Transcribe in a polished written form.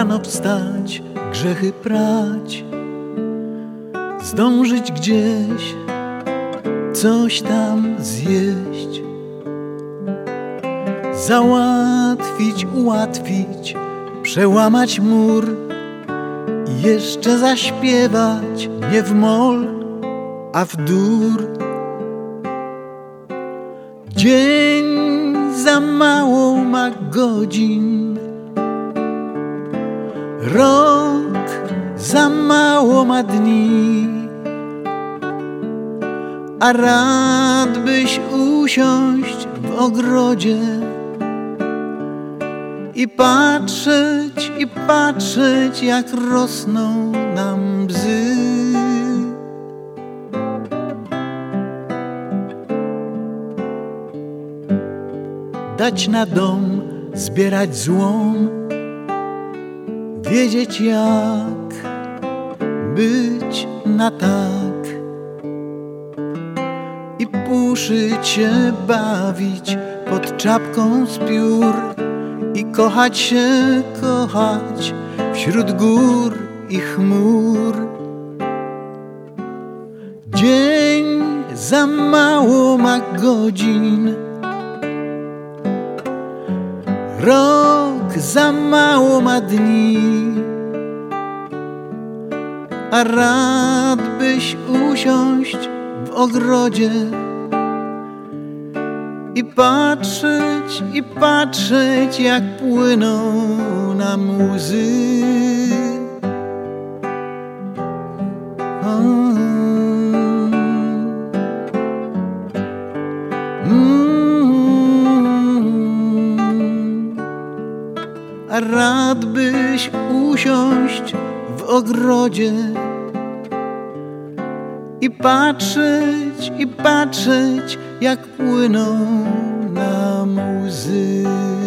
rano wstać, grzechy prać, zdążyć gdzieś, coś tam zjeść, załatwić, ułatwić, przełamać mur i jeszcze zaśpiewać nie w mol, a w dur. Dzień za mało ma godzin, rok za mało ma dni, a rad byś usiąść w ogrodzie i patrzeć, jak rosną nam bzy. Dać na dom, zbierać złom, wiedzieć jak być na tak i puszyć się, bawić pod czapką z piór i kochać się, kochać wśród gór i chmur. Dzień za mało ma godzin, rok za mało ma dni, a rad byś usiąść w ogrodzie i patrzeć, jak płyną nam łzy. A rad byś usiąść w ogrodzie i patrzeć, jak płyną nam łzy.